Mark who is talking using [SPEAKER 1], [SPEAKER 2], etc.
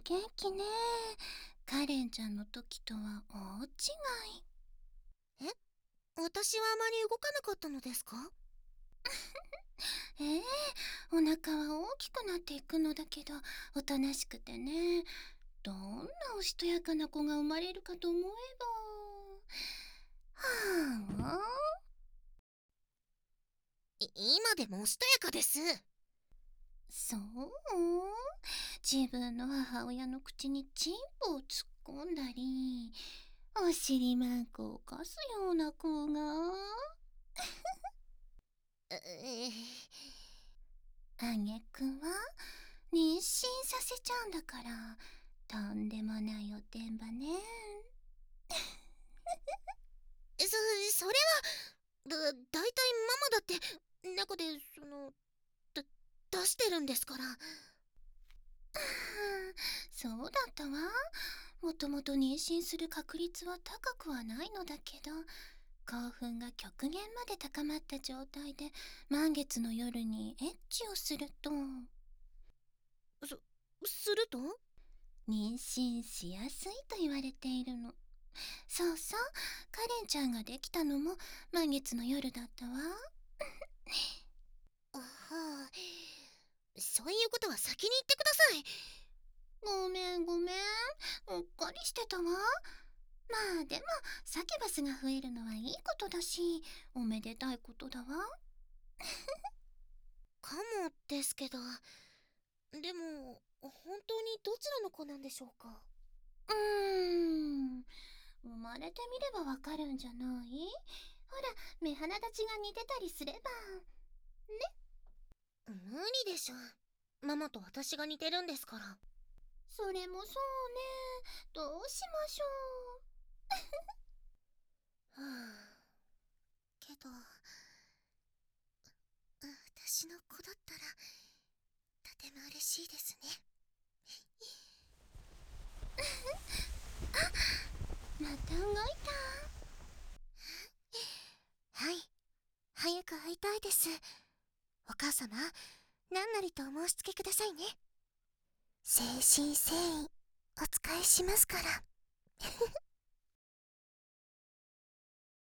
[SPEAKER 1] 元気ね。カレンちゃんの時とは大違い。
[SPEAKER 2] え、私はあまり動かなかったのですか？
[SPEAKER 1] ええ、お腹は大きくなっていくのだけど、おとなしくてね。どんなおしとやかな子が生まれるかと思えば。はあ。
[SPEAKER 2] 今でもおしとやかです。
[SPEAKER 1] そう、自分の母親の口にチンポを突っ込んだり、お尻マークを犯すような子が。あげくは妊娠させちゃうんだから、とんでもないおてんばね。
[SPEAKER 2] それは、だいたいママだって、中で、だ、出してるんですから。
[SPEAKER 1] そうだったわ。もともと妊娠する確率は高くはないのだけど、興奮が極限まで高まった状態で満月の夜にエッチをすると、
[SPEAKER 2] そ、すると？
[SPEAKER 1] 妊娠しやすいと言われているの。そうそう、カレンちゃんができたのも満月の夜だったわ。
[SPEAKER 2] はあ、そういうことは先に言ってください。
[SPEAKER 1] ごめんごめん、うっかりしてたわ。まあでもサキュバスが増えるのはいいことだし、おめでたいことだわ。
[SPEAKER 2] かもですけど、でも、本当にどちらの子なんでしょうか？
[SPEAKER 1] 生まれてみればわかるんじゃない？ほら、目鼻立ちが似てたりすれば。
[SPEAKER 2] 無理でしょ。ママと私が似てるんですから。
[SPEAKER 1] それもそうね。どうしましょ
[SPEAKER 2] はあ、けど、私の子だったら、とても嬉しいですね。
[SPEAKER 1] う。また動い
[SPEAKER 2] はい、早く会いたいです。お母様、何なりとお申し付けくださいね。誠心誠意、お仕えしますから。